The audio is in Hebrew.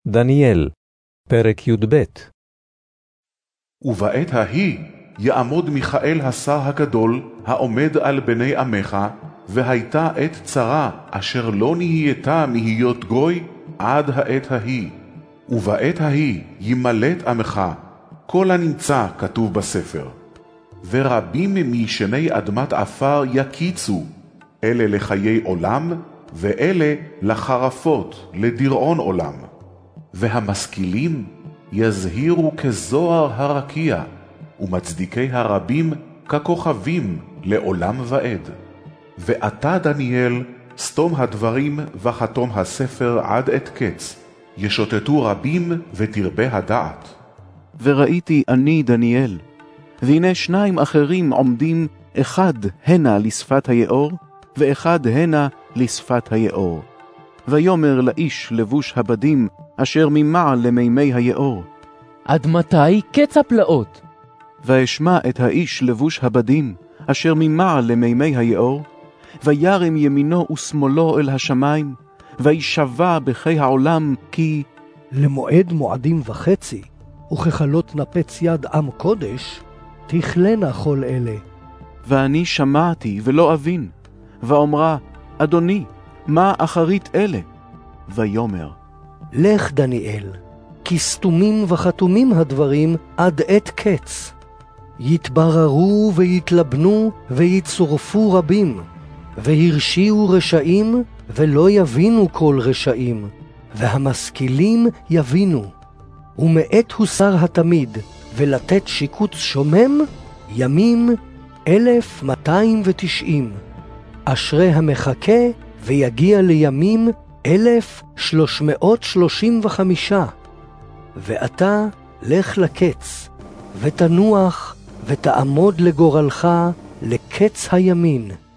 דניאל, פרק י"ב. ובעת ההיא יעמוד מיכאל השר הגדול העומד על בני עמך, והייתה עת צרה אשר לא נהייתה מהיות גוי עד העת ההיא. ובעת ההיא ימלט עמך כל הנמצא כתוב בספר. ורבים מישני אדמת עפר יקיצו, אלה לחיי עולם, ואלה לחרפות לדיראון עולם. והמשכילים יזהירו כזוהר הרקיע, ומצדיקי הרבים ככוכבים לעולם ועד. ואתה דניאל, סתום הדברים וחתום הספר עד את קץ, ישוטטו רבים ותרבה הדעת. וראיתי אני דניאל, והנה שניים אחרים עומדים, אחד הנה לשפת היאור, ואחד הנה לשפת היאור. ויאמר לאיש לבוש הבדים, אשר ממעל למימי היאור, עד מתי קץ הפלאות? ואשמע את האיש לבוש הבדים, אשר ממעל למימי היאור, וירם ימינו ושמאלו אל השמיים, וישבע בחי העולם, כי למועד מועדים וחצי, וככלות נפץ יד עם קודש, תכלנה כל אלה. ואני שמעתי ולא אבין, ואומרה, אדוני, מה אחרית אלה? ויאמר, לך דניאל, כי סתומים וחתומים הדברים עד עת קץ. יתבררו ויתלבנו ויצורפו רבים, והרשיעו רשעים ולא יבינו כל רשעים, והמשכילים יבינו. ומעת הוסר התמיד ולתת שיקוץ שומם, ימים 1290. אשרי המחכה ויגיע לימים 1335. ואתה לך לקץ, ותנוח ותעמוד לגורלך לקץ הימין.